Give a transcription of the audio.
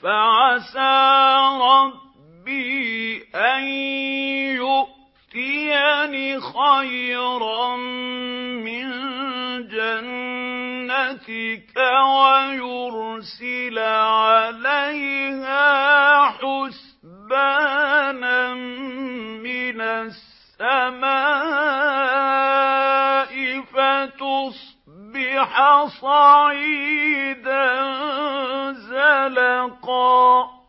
فعسى ربي أن يؤتيني خيرا من جنتك ويرسل عليها حسبانا من السماء فتصبح صعيدا زلقا.